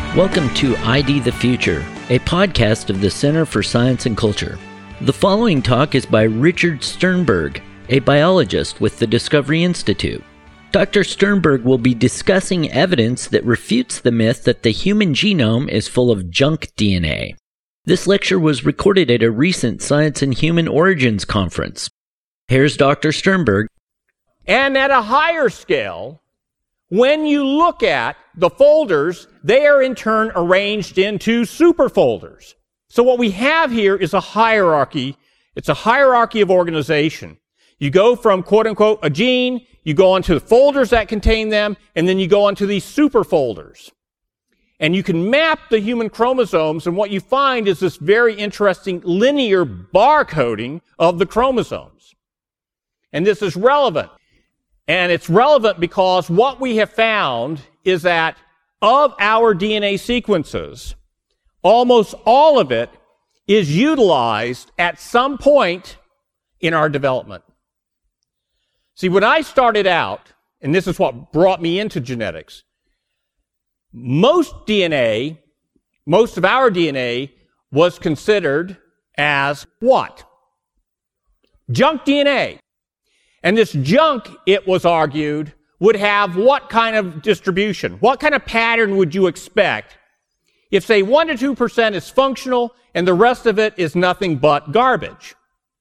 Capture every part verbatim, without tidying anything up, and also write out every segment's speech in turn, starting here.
Welcome to I D the Future, a podcast of the Center for Science and Culture. The following talk is by Richard Sternberg, a biologist with the Discovery Institute. Doctor Sternberg will be discussing evidence that refutes the myth that the human genome is full of junk D N A. This lecture was recorded at a recent Science and Human Origins conference. Here's Doctor Sternberg. And at a higher scale, when you look at the folders, they are in turn arranged into superfolders. So what we have here is a hierarchy. It's a hierarchy of organization. You go from, quote-unquote, a gene, you go onto the folders that contain them, and then you go onto these superfolders. And you can map the human chromosomes, and what you find is this very interesting linear barcoding of the chromosomes. And this is relevant. And it's relevant because what we have found is that of our D N A sequences, almost all of it is utilized at some point in our development. See, when I started out, and this is what brought me into genetics, most D N A, most of our D N A was considered as what? Junk D N A. And this junk, it was argued, would have what kind of distribution? What kind of pattern would you expect if, say, one to two percent is functional and the rest of it is nothing but garbage?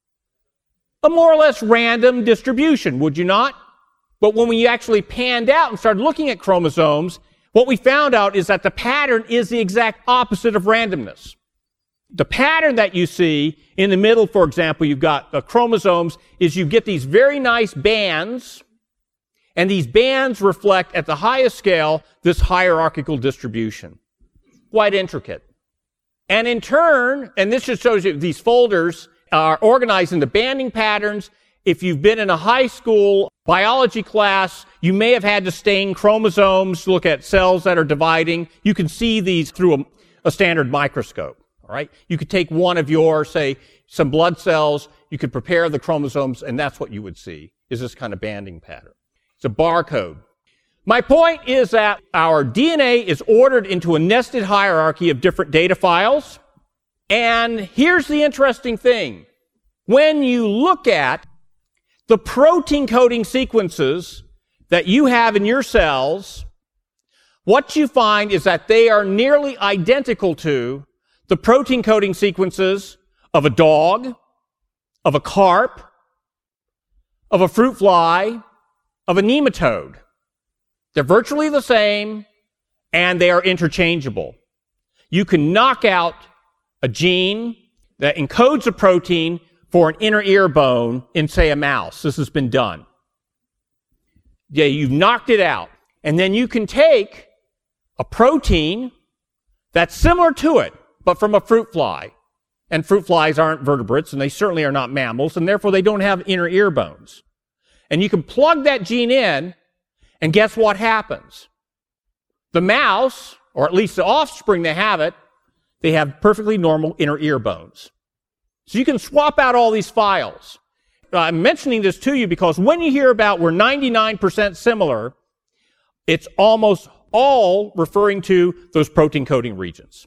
A more or less random distribution, would you not? But when we actually panned out and started looking at chromosomes, what we found out is that the pattern is the exact opposite of randomness. The pattern that you see in the middle, for example, you've got the chromosomes, is you get these very nice bands, and these bands reflect at the highest scale this hierarchical distribution. Quite intricate. And in turn, and this just shows you these folders are organized into banding patterns. If you've been in a high school biology class, you may have had to stain chromosomes to look at cells that are dividing. You can see these through a, a standard microscope. All right? You could take one of your, say, some blood cells, you could prepare the chromosomes, and that's what you would see, is this kind of banding pattern. It's a barcode. My point is that our D N A is ordered into a nested hierarchy of different data files. And here's the interesting thing. When you look at the protein coding sequences that you have in your cells, what you find is that they are nearly identical to the protein coding sequences of a dog, of a carp, of a fruit fly, of a nematode. They're virtually the same, and they are interchangeable. You can knock out a gene that encodes a protein for an inner ear bone in, say, a mouse. This has been done. Yeah, you've knocked it out. And then you can take a protein that's similar to it, but from a fruit fly. And fruit flies aren't vertebrates, and they certainly are not mammals, and therefore they don't have inner ear bones. And you can plug that gene in, and guess what happens? The mouse, or at least the offspring that have it, they have perfectly normal inner ear bones. So you can swap out all these files. I'm mentioning this to you because when you hear about we're ninety-nine percent similar, it's almost all referring to those protein coding regions.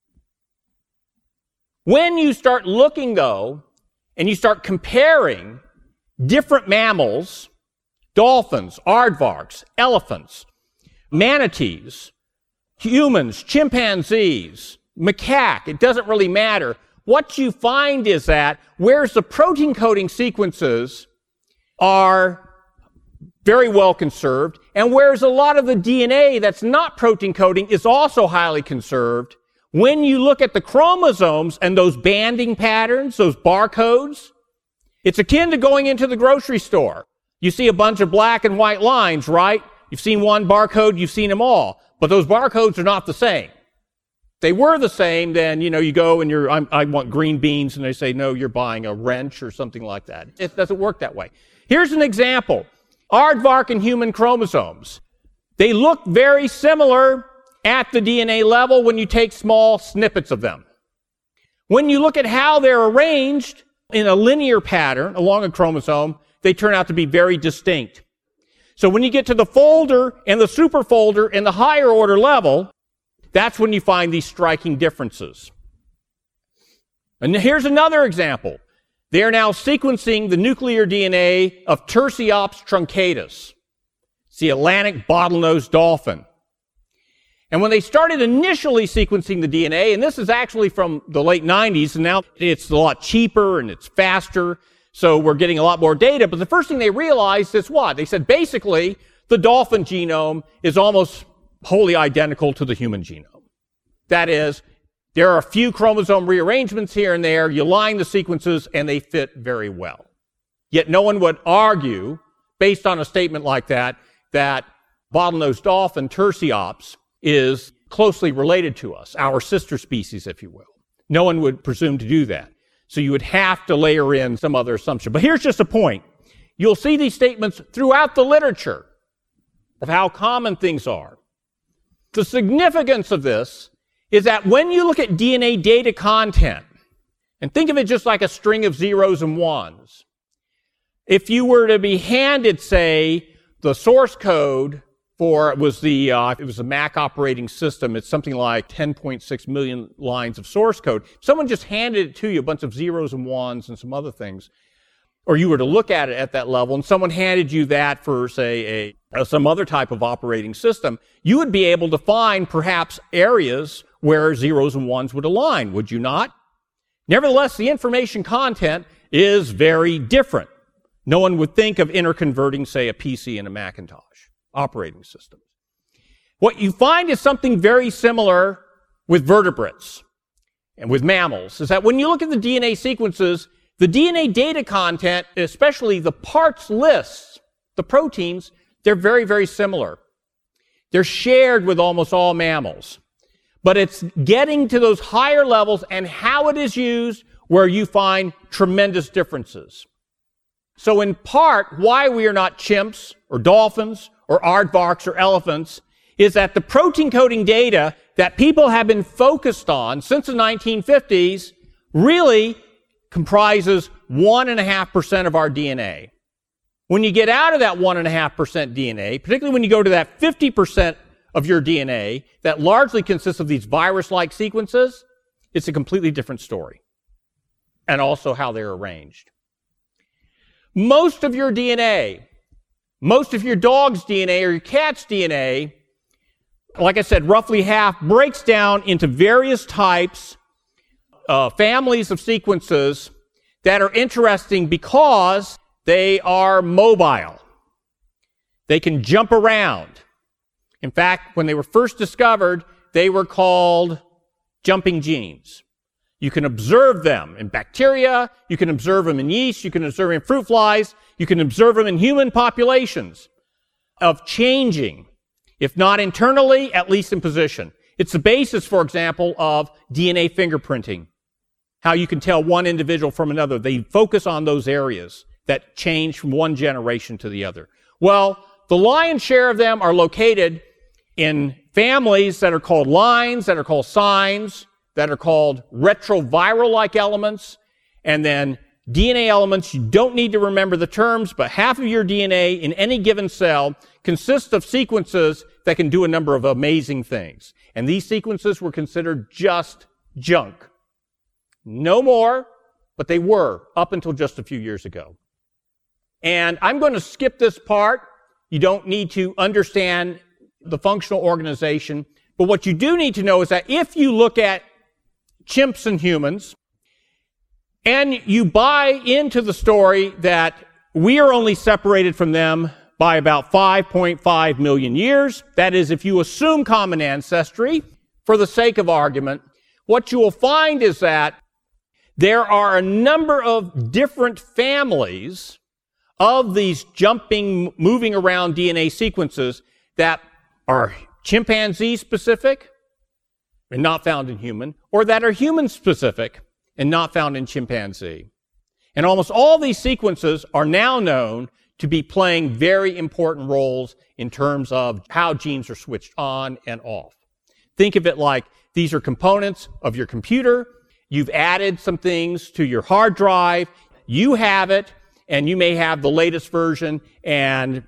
When you start looking, though, and you start comparing different mammals, dolphins, aardvarks, elephants, manatees, humans, chimpanzees, macaque, it doesn't really matter. What you find is that whereas the protein coding sequences are very well conserved, and whereas a lot of the D N A that's not protein coding is also highly conserved, when you look at the chromosomes and those banding patterns, those barcodes, it's akin to going into the grocery store. You see a bunch of black and white lines, right? You've seen one barcode, you've seen them all. But those barcodes are not the same. If they were the same, then, you know, you go and you're, I'm, I want green beans, and they say, no, you're buying a wrench or something like that. It doesn't work that way. Here's an example. Aardvark and human chromosomes. They look very similar at the D N A level when you take small snippets of them. When you look at how they're arranged in a linear pattern along a chromosome, they turn out to be very distinct. So when you get to the folder and the superfolder and the higher order level, That's when you find these striking differences. And here's another example. They are now sequencing the nuclear D N A of Tursiops truncatus. It's the Atlantic bottlenose dolphin. And when they started initially sequencing the D N A, and this is actually from the late nineties, and now it's a lot cheaper and it's faster, so we're getting a lot more data, but the first thing they realized is what? They said basically the dolphin genome is almost wholly identical to the human genome. That is, there are a few chromosome rearrangements here and there, you line the sequences, and they fit very well. Yet no one would argue, based on a statement like that, that bottlenose dolphin, Tursiops, is closely related to us, our sister species, if you will. No one would presume to do that. So you would have to layer in some other assumption. But here's just a point. You'll see these statements throughout the literature of how common things are. The significance of this is that when you look at D N A data content, and think of it just like a string of zeros and ones, if you were to be handed, say, the source code for, it was the, uh, it was a Mac operating system, it's something like ten point six million lines of source code. Someone just handed it to you, a bunch of zeros and ones and some other things, or you were to look at it at that level, and someone handed you that for, say, a, a some other type of operating system, you would be able to find perhaps areas where zeros and ones would align, would you not? Nevertheless, the information content is very different. No one would think of interconverting, say, a P C and a Macintosh operating system. What you find is something very similar with vertebrates and with mammals, is that when you look at the D N A sequences, the D N A data content, especially the parts lists, the proteins, they're very, very similar. They're shared with almost all mammals. But it's getting to those higher levels and how it is used where you find tremendous differences. So in part, why we are not chimps or dolphins or aardvarks or elephants is that the protein coding data that people have been focused on since the nineteen fifties really comprises one point five percent of our D N A. When you get out of that one point five percent D N A, particularly when you go to that fifty percent of your D N A that largely consists of these virus-like sequences, it's a completely different story. And also how they're arranged. Most of your D N A, most of your dog's D N A or your cat's D N A, like I said, roughly half, breaks down into various types, uh, families of sequences that are interesting because they are mobile. They can jump around. In fact, when they were first discovered, they were called jumping genes. You can observe them in bacteria, you can observe them in yeast, you can observe them in fruit flies, you can observe them in human populations of changing, if not internally, at least in position. It's the basis, for example, of D N A fingerprinting, how you can tell one individual from another. They focus on those areas that change from one generation to the other. Well, the lion's share of them are located in families that are called lines, that are called signs, that are called retroviral-like elements, and then D N A elements. You don't need to remember the terms, but half of your D N A in any given cell consists of sequences that can do a number of amazing things. And these sequences were considered just junk. No more, but they were up until just a few years ago. And I'm going to skip this part. You don't need to understand the functional organization. But what you do need to know is that if you look at chimps and humans, and you buy into the story that we are only separated from them by about five point five million years, that is, if you assume common ancestry, for the sake of argument, what you will find is that there are a number of different families of these jumping, moving around D N A sequences that are chimpanzee specific and not found in human, or that are human specific and not found in chimpanzee. And almost all these sequences are now known to be playing very important roles in terms of how genes are switched on and off. Think of it like these are components of your computer. You've added some things to your hard drive. You have it, and you may have the latest version, and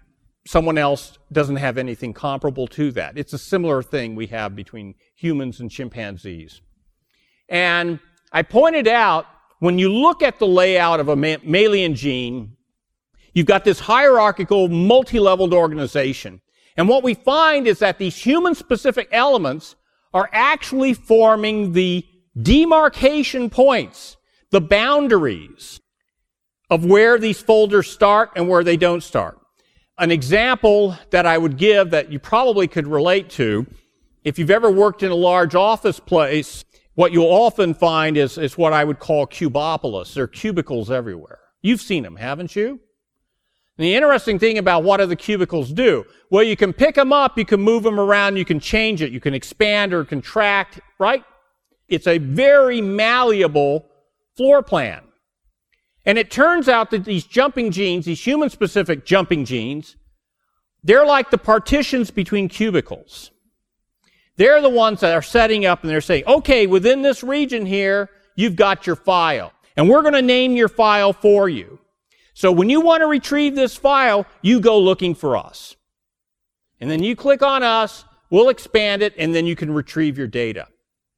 someone else doesn't have anything comparable to that. It's a similar thing we have between humans and chimpanzees. And I pointed out, when you look at the layout of a mammalian gene, you've got this hierarchical, multi-leveled organization. And what we find is that these human-specific elements are actually forming the demarcation points, the boundaries of where these folders start and where they don't start. An example that I would give that you probably could relate to, if you've ever worked in a large office place, what you'll often find is, is what I would call cubopolis. There are cubicles everywhere. You've seen them, haven't you? And the interesting thing about what do the cubicles do? Well, you can pick them up, you can move them around, you can change it, you can expand or contract, right? It's a very malleable floor plan. And it turns out that these jumping genes, these human-specific jumping genes, they're like the partitions between cubicles. They're the ones that are setting up and they're saying, okay, within this region here, you've got your file. And we're going to name your file for you. So when you want to retrieve this file, you go looking for us. And then you click on us, we'll expand it, and then you can retrieve your data.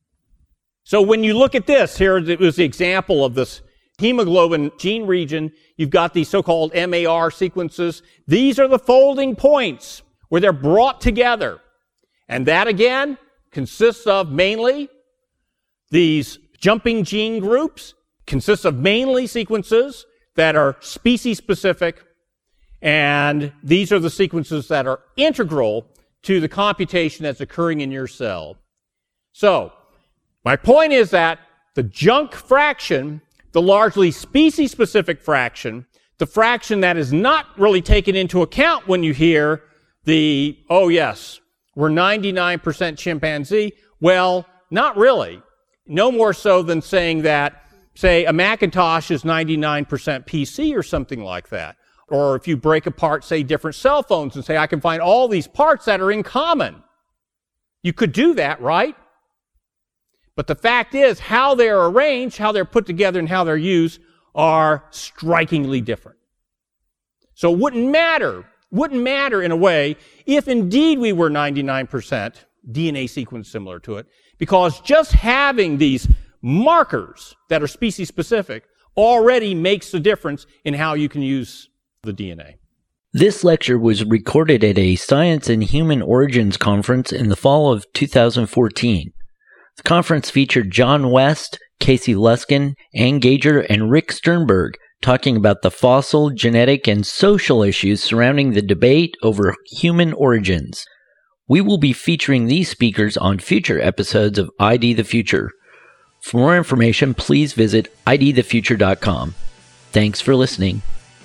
So when you look at this, here it was the example of this hemoglobin gene region. You've got these so-called M A R sequences. These are the folding points where they're brought together. And that, again, consists of mainly these jumping gene groups, consists of mainly sequences that are species-specific, and these are the sequences that are integral to the computation that's occurring in your cell. So, my point is that the junk fraction, the largely species-specific fraction, the fraction that is not really taken into account when you hear the, oh yes, we're ninety-nine percent chimpanzee. Well, not really. No more so than saying that, say, a Macintosh is ninety-nine percent P C or something like that. Or if you break apart, say, different cell phones and say, I can find all these parts that are in common. You could do that, right? But the fact is, how they're arranged, how they're put together, and how they're used are strikingly different. So it wouldn't matter, wouldn't matter in a way if indeed we were ninety-nine percent D N A sequence similar to it, because just having these markers that are species-specific already makes the difference in how you can use the D N A. This lecture was recorded at a Science and Human Origins conference in the fall of two thousand fourteen. The conference featured John West, Casey Luskin, Ann Gager, and Rick Sternberg talking about the fossil, genetic, and social issues surrounding the debate over human origins. We will be featuring these speakers on future episodes of I D the Future. For more information, please visit I D the future dot com. Thanks for listening.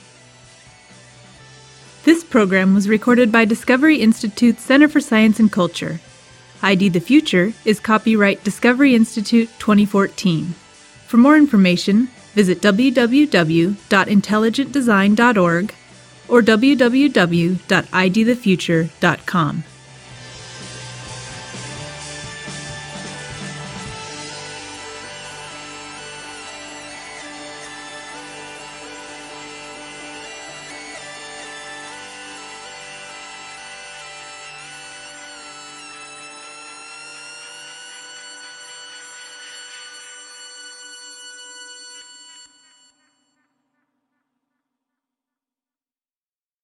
This program was recorded by Discovery Institute's Center for Science and Culture. I D the Future is copyright Discovery Institute twenty fourteen. For more information, visit w w w dot intelligent design dot org or w w w dot I D the future dot com.